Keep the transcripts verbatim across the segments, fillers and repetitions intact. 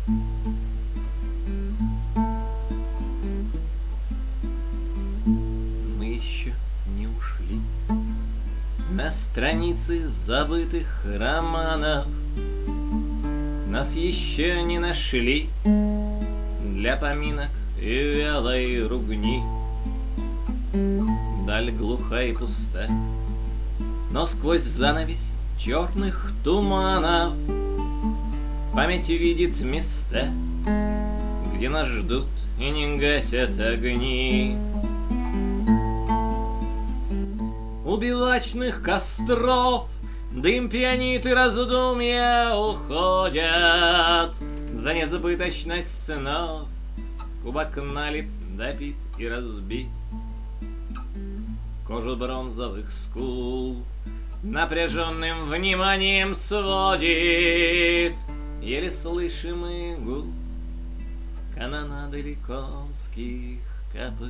Мы еще не ушли на страницы забытых романов. Нас еще не нашли для поминок и вялой ругни. Даль глуха и пуста, но сквозь занавесь черных туманов память видит места, где нас ждут и не гасят огни. У бивачных костров дым пьянит и раздумья уходят. За незабыточность снов кубок налит, допит и разбит. Кожу бронзовых скул напряженным вниманием сводит еле слышимый гул канонады ликонских копыт.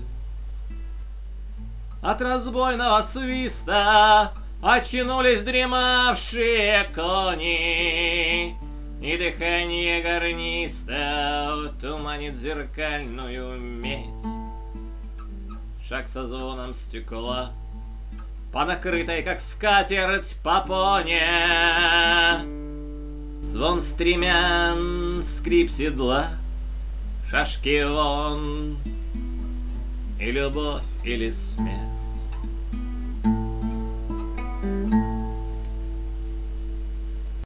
От разбойного свиста очнулись дремавшие кони, и дыхание гарниста туманит зеркальную медь. Шаг со звоном стекла по накрытой, как скатерть, попоне. Звон стремян, скрип седла, шашки вон, и любовь или смерть.